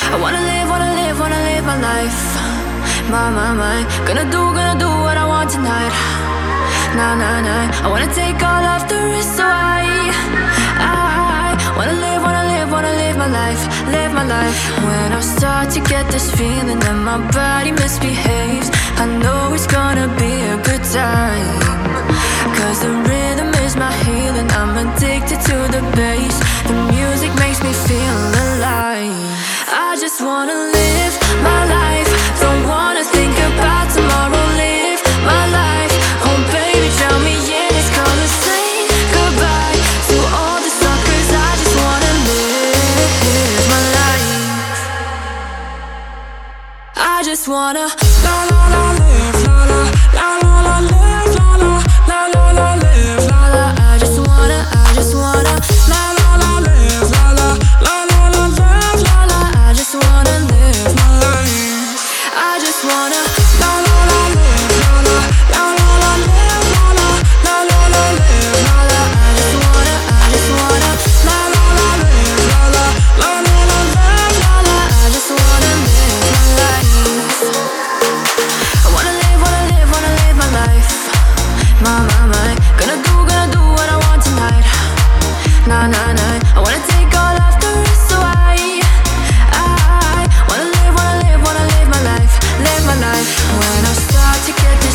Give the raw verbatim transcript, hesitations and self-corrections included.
I wanna live, wanna live, wanna live my life. My, my, my. Gonna do, gonna do what I want tonight. Nah, nah, nah. I wanna take all of the risks, so I, I wanna live, wanna live, wanna live my life, live my life. When I start to get this feeling that my body misbehaves, I know it's gonna be a good time. Cause the rhythm is my healing, I'm addicted to the bass. The music makes me feel alive. I just wanna live my life, don't wanna think about tomorrow. Live my life, oh baby, drown me in its colors. Say goodbye to all the suckers. I just wanna live my life. I just wanna la la la live, la la la la la live, la la la la la live, la la. I just wanna, I just wanna la la la live, la la la la la live, la la. I just wanna live my life. I just wanna la la la live, la la la la la live, la la la la la live, la la. I just wanna, I just wanna la la la live, la la la la la live, la la. I just wanna live my life. I wanna live, wanna live, wanna live my life. My, my, my. Gonna do, gonna do what I want tonight. Nah, nah, nah. I wanna take all of the risks, so I, I wanna live, wanna live, wanna live my life, live my life. When I start to get